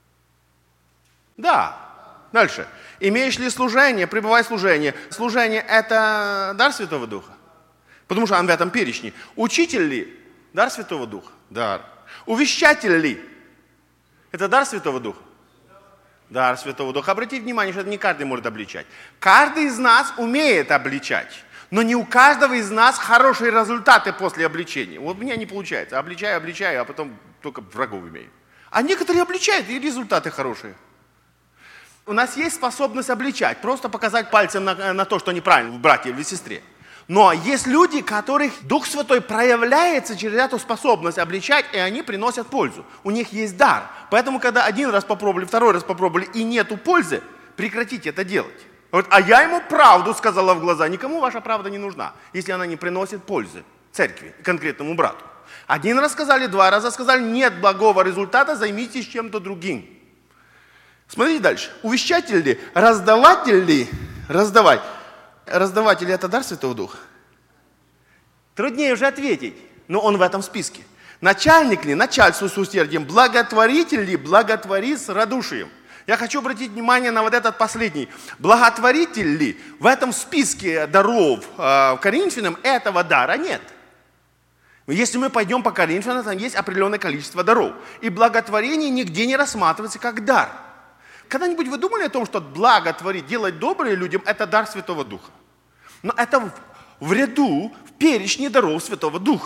Да. Дальше. «Имеешь ли служение?» Пребывай в служении. Служение – это дар Святого Духа? Потому что он в этом перечне. «Учитель ли?» Дар Святого Духа? Дар. «Увещатель ли?» Это дар Святого Духа? Дар Святого Духа. Обратите внимание, что это не каждый может обличать. Каждый из нас умеет обличать, но не у каждого из нас хорошие результаты после обличения. Вот у меня не получается. Обличаю, обличаю, а потом только врагов имею. А некоторые обличают, и результаты хорошие. У нас есть способность обличать, просто показать пальцем на, на то, что неправильно в брате или в сестре. Но есть люди, которых Дух Святой проявляется через эту способность обличать, и они приносят пользу. У них есть дар. Поэтому, когда один раз попробовали, второй раз попробовали, и нету пользы, прекратите это делать. Вот, а я ему правду сказала в глаза. Никому ваша правда не нужна, если она не приносит пользы церкви, конкретному брату. Один раз сказали, два раза сказали, нет благого результата, займитесь чем-то другим. Смотрите дальше. Увещатель ли, раздаватель ли, раздавать. Раздаватель – это дар Святого Духа? Труднее уже ответить, но он в этом списке. Начальник ли, начальство с усердием, благотворитель ли, благотвори с радушием. Я хочу обратить внимание на вот этот последний. Благотворитель ли, в этом списке даров э, Коринфянам этого дара нет. Если мы пойдем по Коринфянам, там есть определенное количество даров. И благотворение нигде не рассматривается как дар. Когда-нибудь вы думали о том, что благотворить, делать доброе людям – это дар Святого Духа? Но это в, в ряду, в перечне даров Святого Духа.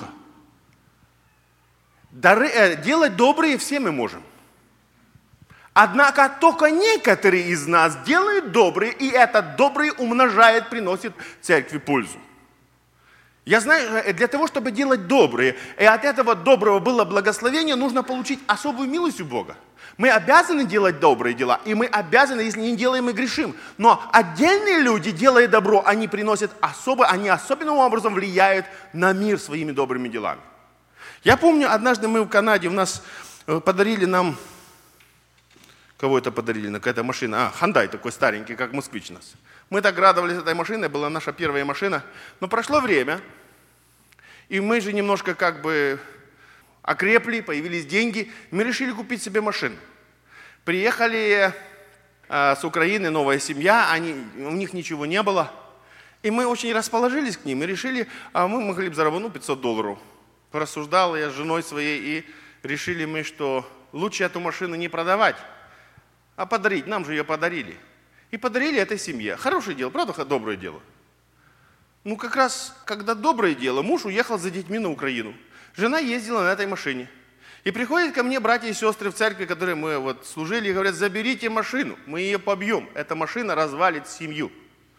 Дары, э, делать добрые все мы можем. Однако только некоторые из нас делают добрые, и это добрые умножает, приносит церкви пользу. Я знаю, для того, чтобы делать добрые, и от этого доброго было благословение, нужно получить особую милость у Бога. Мы обязаны делать добрые дела, и мы обязаны, если не делаем, мы грешим. Но отдельные люди, делая добро, они приносят особо, они особенным образом влияют на мир своими добрыми делами. Я помню, однажды мы в Канаде, у нас подарили нам, кого это подарили, какая-то машина, а, Hyundai такой старенький, как москвич у нас. Мы так радовались этой машиной, была наша первая машина. Но прошло время, и мы же немножко как бы окрепли, появились деньги, мы решили купить себе машину. Приехали э, с Украины, новая семья, они, у них ничего не было. И мы очень расположились к ним и решили, а мы могли бы заработать ну, пятьсот долларов. Порассуждал я с женой своей, и решили мы, что лучше эту машину не продавать, а подарить. Нам же ее подарили. И подарили этой семье. Хорошее дело, правда, доброе дело? Ну, как раз, когда доброе дело, муж уехал за детьми на Украину. Жена ездила на этой машине. И приходят ко мне братья и сестры в церкви, которые мы вот служили, и говорят, заберите машину, мы ее побьем. Эта машина развалит семью.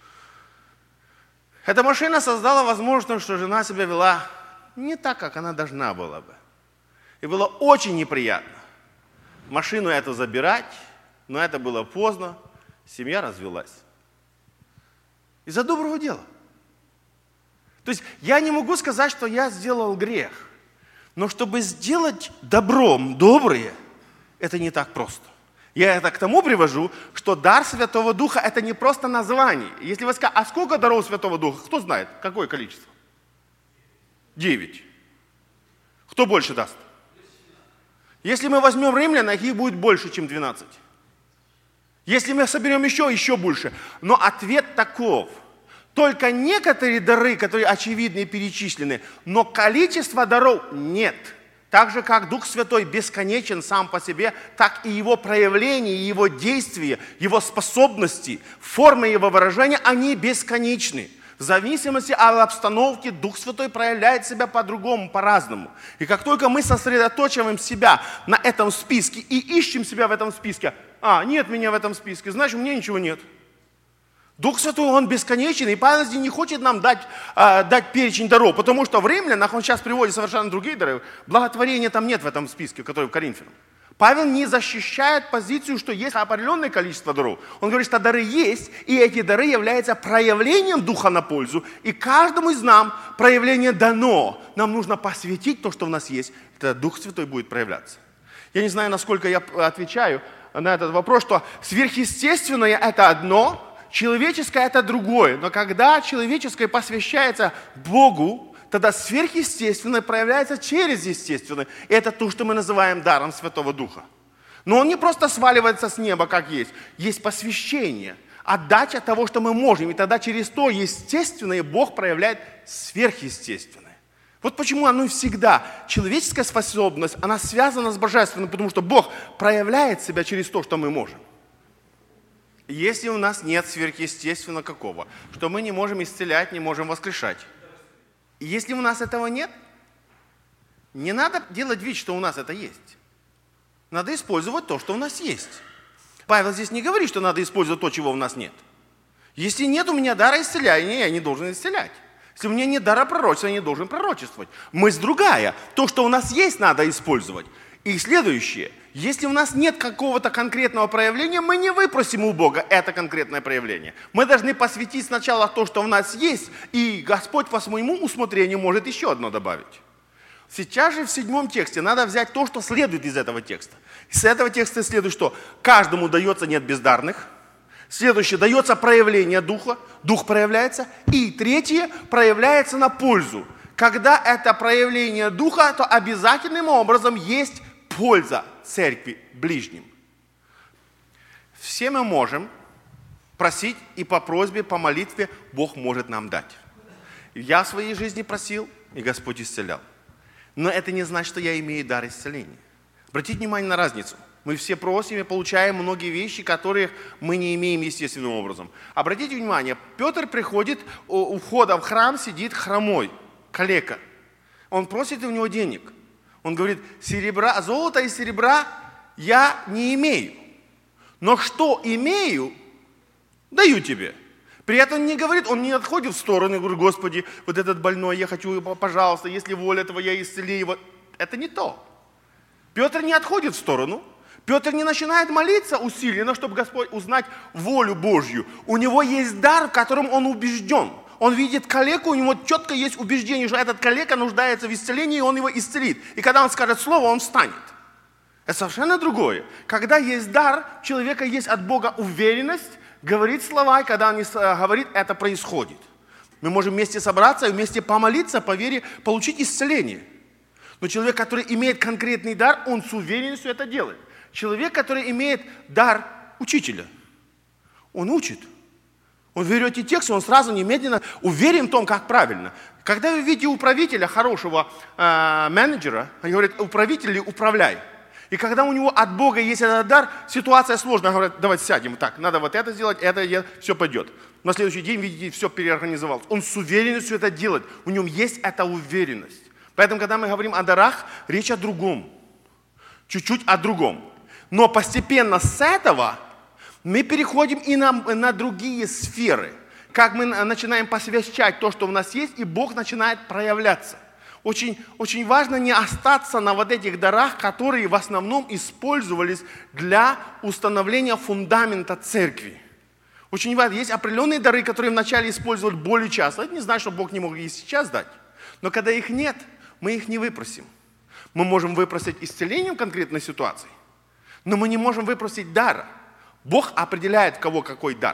Эта машина создала возможность, что жена себя вела не так, как она должна была бы. И было очень неприятно машину эту забирать, но это было поздно. Семья развелась. Из-за доброго дела. То есть я не могу сказать, что я сделал грех. Но чтобы сделать добром доброе, это не так просто. Я это к тому привожу, что дар Святого Духа – это не просто название. Если вы скажете, а сколько даров Святого Духа? Кто знает, какое количество? Девять. Кто больше даст? Если мы возьмем римлян, их будет больше, чем двенадцать. Если мы соберем еще, еще больше. Но ответ таков. Только некоторые дары, которые очевидны и перечислены, но количество даров нет. Так же, как Дух Святой бесконечен сам по себе, так и его проявления, его действия, его способности, формы его выражения, они бесконечны. В зависимости от обстановки Дух Святой проявляет себя по-другому, по-разному. И как только мы сосредоточиваем себя на этом списке и ищем себя в этом списке, а, нет меня в этом списке, значит, у меня ничего нет. Дух Святой, Он бесконечен, и Павел здесь не хочет нам дать, э, дать перечень даров, потому что в Римлянах он сейчас приводит совершенно другие дары. Благотворения там нет в этом списке, который в Коринфянам. Павел не защищает позицию, что есть определенное количество даров. Он говорит, что дары есть, и эти дары являются проявлением Духа на пользу, и каждому из нас проявление дано. Нам нужно посвятить то, что у нас есть, тогда Дух Святой будет проявляться. Я не знаю, насколько я отвечаю на этот вопрос, что сверхъестественное – это одно, человеческое – это другое. Но когда человеческое посвящается Богу, тогда сверхъестественное проявляется через естественное. И это то, что мы называем даром Святого Духа. Но он не просто сваливается с неба, как есть. Есть посвящение, отдача того, что мы можем. И тогда через то естественное Бог проявляет сверхъестественное. Вот почему оно всегда, человеческая способность, она связана с божественным, потому что Бог проявляет себя через то, что мы можем. Если у нас нет сверхъестественного какого, что мы не можем исцелять, не можем воскрешать. И если у нас этого нет, не надо делать вид, что у нас это есть. Надо использовать то, что у нас есть. Павел здесь не говорит, что надо использовать то, чего у нас нет. Если нет у меня дара исцеляния, я не должен исцелять. Если у меня нет дара пророчества, я не должен пророчествовать. Мысль другая. То, что у нас есть, надо использовать. И следующее. Если у нас нет какого-то конкретного проявления, мы не выпросим у Бога это конкретное проявление. Мы должны посвятить сначала то, что у нас есть, и Господь по своему усмотрению может еще одно добавить. Сейчас же в седьмом тексте надо взять то, что следует из этого текста. Из этого текста следует, что каждому дается нет бездарных. Следующее, дается проявление Духа. Дух проявляется. И третье, проявляется на пользу. Когда это проявление Духа, то обязательным образом есть польза церкви ближним. Все мы можем просить, и по просьбе, по молитве Бог может нам дать. Я в своей жизни просил, и Господь исцелял. Но это не значит, что я имею дар исцеления. Обратите внимание на разницу. Мы все просим и получаем многие вещи, которых мы не имеем естественным образом. Обратите внимание, Петр приходит, у входа в храм сидит хромой, калека. Он просит у него денег. Он говорит, серебра, золота и серебра я не имею. Но что имею, даю тебе. При этом он не говорит, он не отходит в сторону и говорит, Господи, вот этот больной, я хочу, пожалуйста, если воля Твоя, исцели его. Это не то. Петр не отходит в сторону. Петр не начинает молиться усиленно, чтобы Господь узнать волю Божью. У него есть дар, в котором он убежден. Он видит калеку, у него четко есть убеждение, что этот калека нуждается в исцелении, и он его исцелит. И когда он скажет слово, он встанет. Это совершенно другое. Когда есть дар, у человека есть от Бога уверенность, говорит слова, и когда он говорит, это происходит. Мы можем вместе собраться и вместе помолиться, по вере, получить исцеление. Но человек, который имеет конкретный дар, он с уверенностью это делает. Человек, который имеет дар учителя, он учит. Он берет эти тексты, он сразу немедленно уверен в том, как правильно. Когда вы видите управителя, хорошего э, менеджера, он говорит, управитель, управляй. И когда у него от Бога есть этот дар, ситуация сложная. Говорят, давайте сядем, так, надо вот это сделать, это, это, все пойдет. На следующий день, видите, все переорганизовалось. Он с уверенностью это делает. У него есть эта уверенность. Поэтому, когда мы говорим о дарах, речь о другом. Чуть-чуть о другом. Но постепенно с этого мы переходим и на, на другие сферы. Как мы начинаем посвящать то, что у нас есть, и Бог начинает проявляться. Очень, очень важно не остаться на вот этих дарах, которые в основном использовались для установления фундамента церкви. Очень важно. Есть определенные дары, которые вначале использовали более часто. Это не значит, что Бог не мог и сейчас дать. Но когда их нет, мы их не выпросим. Мы можем выпросить исцеление в конкретной ситуации, но мы не можем выпросить дара. Бог определяет, в кого какой дар.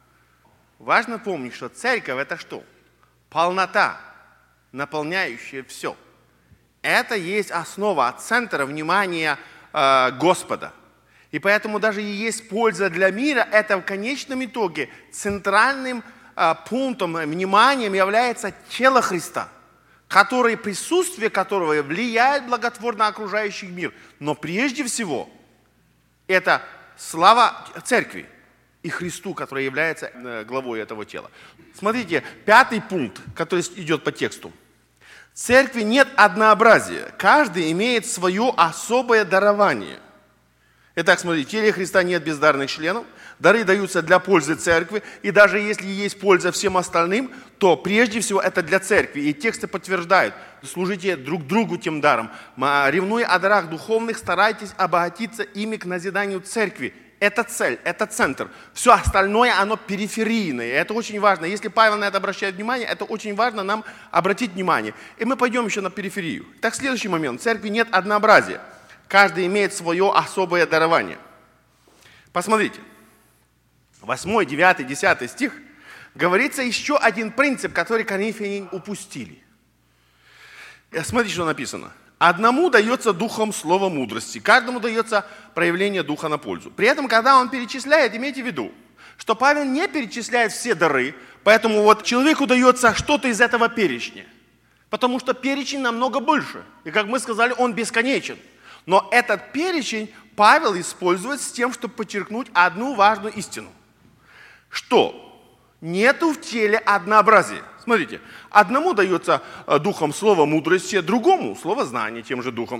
Важно помнить, что церковь – это что? Полнота, наполняющая все. Это есть основа, центр внимания э, Господа. И поэтому даже и есть польза для мира, это в конечном итоге центральным э, пунктом внимания является тело Христа, который, присутствие которого влияет благотворно на окружающий мир. Но прежде всего это слава церкви и Христу, который является главой этого тела. Смотрите, пятый пункт, который идет по тексту. В церкви нет однообразия. Каждый имеет свое особое дарование. Итак, смотрите, в теле Христа нет бездарных членов. Дары даются для пользы церкви. И даже если есть польза всем остальным, то прежде всего это для церкви. И тексты подтверждают. Служите друг другу тем даром. Ревнуя о дарах духовных, старайтесь обогатиться ими к назиданию церкви. Это цель, это центр. Все остальное, оно периферийное. Это очень важно. Если Павел на это обращает внимание, это очень важно нам обратить внимание. И мы пойдем еще на периферию. Так, следующий момент. В церкви нет однообразия. Каждый имеет свое особое дарование. Посмотрите. восьмой, девятый, десятый стих. Говорится еще один принцип, который коринфяне упустили. Смотрите, что написано. Одному дается духом слово мудрости, каждому дается проявление духа на пользу. При этом, когда он перечисляет, имейте в виду, что Павел не перечисляет все дары, поэтому вот человеку дается что-то из этого перечня. Потому что перечень намного больше. И как мы сказали, он бесконечен. Но этот перечень Павел использует с тем, чтобы подчеркнуть одну важную истину. Что нету в теле однообразия. Смотрите, одному дается духом слово мудрости, другому слово знания тем же духом.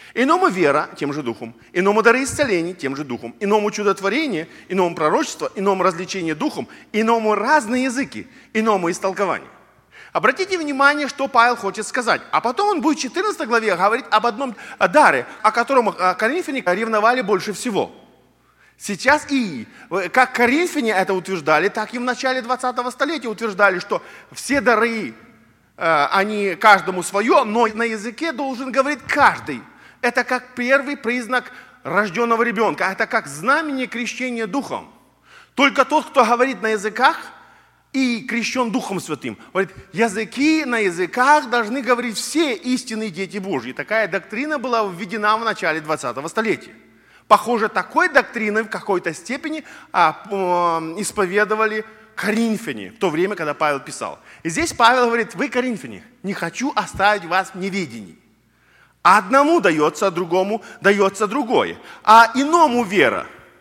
Иному вера тем же духом, иному дары исцеления тем же духом, иному чудотворение, иному пророчество, иному развлечение духом, иному разные языки, иному истолкование. Обратите внимание, что Павел хочет сказать. А потом он будет в четырнадцатой главе говорить об одном даре, о котором коринфяне ревновали больше всего. Сейчас и как коринфяне это утверждали, так и в начале двадцатого столетия утверждали, что все дары, они каждому свое, но на языке должен говорить каждый. Это как первый признак рожденного ребенка, это как знамение крещения Духом. Только тот, кто говорит на языках и крещен Духом Святым, говорит, языки на языках должны говорить все истинные дети Божьи. Такая доктрина была введена в начале двадцатого столетия. Похоже, такой доктриной в какой-то степени а, э, исповедовали коринфяне в то время, когда Павел писал. И здесь Павел говорит, вы, коринфяне, не хочу оставить вас в неведении. А одному дается, а другому дается другое. А иному вера,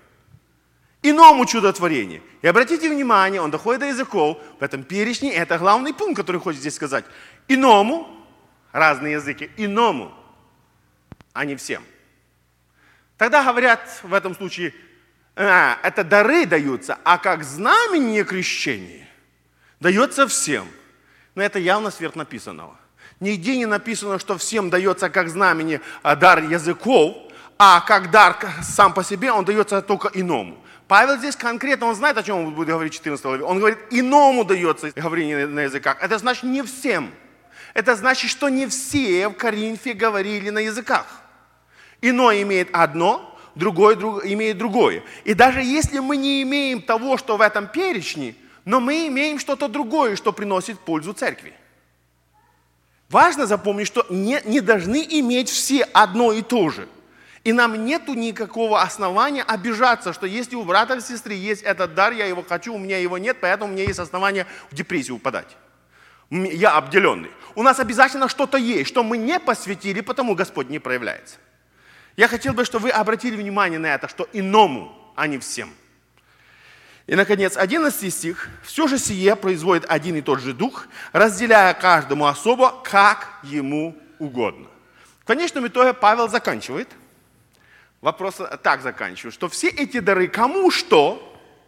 иному чудотворение. И обратите внимание, он доходит до языков, в этом перечне, это главный пункт, который хочет здесь сказать. Иному, разные языки, иному, а не всем. Тогда говорят в этом случае, а, это дары даются, а как знамение крещения дается всем. Но это явно сверхнаписанного. Нигде не написано, что всем дается как знамение дар языков, а как дар сам по себе он дается только иному. Павел здесь конкретно, он знает, о чем он будет говорить в четырнадцатой главе. Он говорит, иному дается говорение на языках. Это значит не всем. Это значит, что не все в Коринфе говорили на языках. Иной имеет одно, другой друг, имеет другое. И даже если мы не имеем того, что в этом перечне, но мы имеем что-то другое, что приносит пользу церкви. Важно запомнить, что не, не должны иметь все одно и то же. И нам нету никакого основания обижаться, что если у брата или сестры есть этот дар, я его хочу, у меня его нет, поэтому у меня есть основания в депрессию упадать. Я обделенный. У нас обязательно что-то есть, что мы не посвятили, потому Господь не проявляется. Я хотел бы, чтобы вы обратили внимание на это, что иному, а не всем. И, наконец, одиннадцатый стих. «Все же сие производит один и тот же Дух, разделяя каждому особо, как ему угодно». В конечном итоге Павел заканчивает. Вопрос так заканчивает, что все эти дары кому что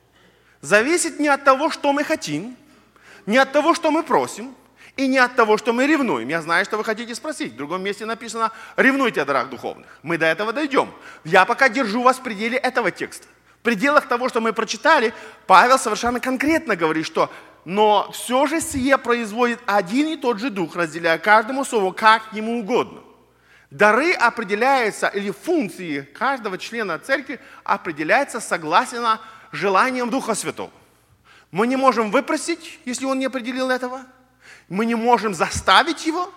зависит не от того, что мы хотим, не от того, что мы просим, и не от того, что мы ревнуем. Я знаю, что вы хотите спросить. В другом месте написано «ревнуйте о дарах духовных». Мы до этого дойдем. Я пока держу вас в пределе этого текста. В пределах того, что мы прочитали, Павел совершенно конкретно говорит, что «но все же сие производит один и тот же Дух, разделяя каждому слову, как ему угодно». Дары определяются, или функции каждого члена церкви определяются согласно желаниям Духа Святого. Мы не можем выпросить, если он не определил этого. Мы не можем заставить его.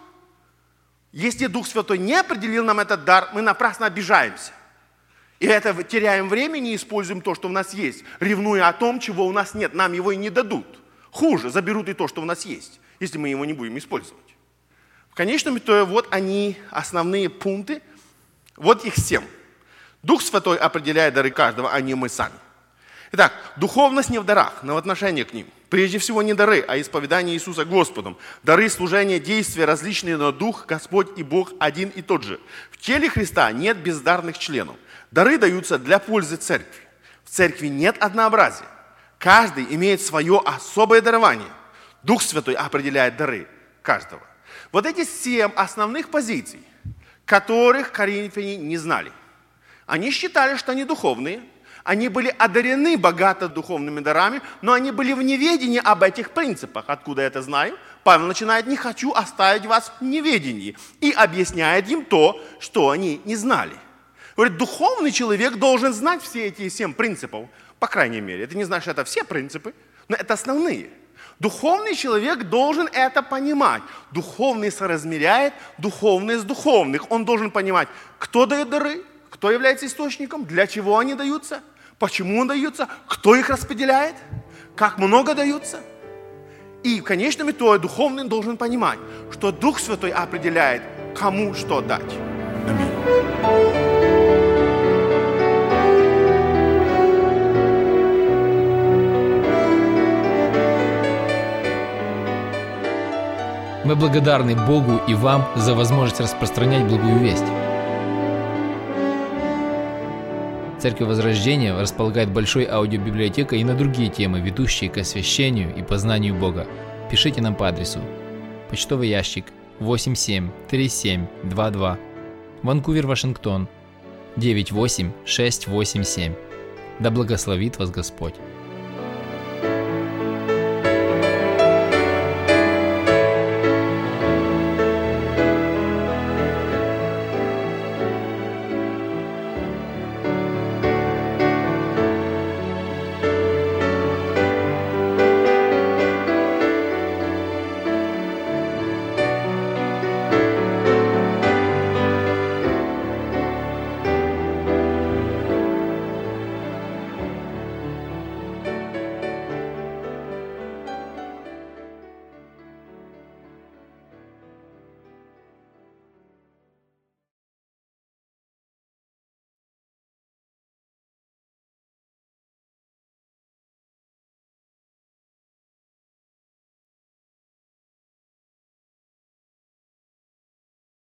Если Дух Святой не определил нам этот дар, мы напрасно обижаемся. И это теряем время, не используем то, что у нас есть, ревнуя о том, чего у нас нет. Нам его и не дадут. Хуже, заберут и то, что у нас есть, если мы его не будем использовать. В конечном итоге вот они, основные пункты. Вот их семь. Дух Святой определяет дары каждого, а не мы сами. Итак, духовность не в дарах, но в отношении к ним. Прежде всего не дары, а исповедание Иисуса Господом. Дары, служения, действия различные, но Дух, Господь и Бог один и тот же. В теле Христа нет бездарных членов. Дары даются для пользы церкви. В церкви нет однообразия. Каждый имеет свое особое дарование. Дух Святой определяет дары каждого. Вот эти семь основных позиций, которых коринфяне не знали. Они считали, что они духовные. Они были одарены богато духовными дарами, но они были в неведении об этих принципах. Откуда я это знаю? Павел начинает: «Не хочу оставить вас в неведении». И объясняет им то, что они не знали. Говорит, духовный человек должен знать все эти семь принципов. По крайней мере, это не значит, что это все принципы, но это основные. Духовный человек должен это понимать. Духовный соразмеряет духовное с духовных. Он должен понимать, кто дает дары, кто является источником, для чего они даются, почему даются, кто их распределяет, как много даются. И в конечном итоге духовный должен понимать, что Дух Святой определяет, кому что дать. Аминь. Мы благодарны Богу и вам за возможность распространять благую весть. Церковь Возрождения располагает большой аудиобиблиотекой и на другие темы, ведущие к освящению и познанию Бога. Пишите нам по адресу: почтовый ящик восемь семь три семь два два, Ванкувер, Вашингтон девять восемь шесть восемь семь. Да благословит вас Господь!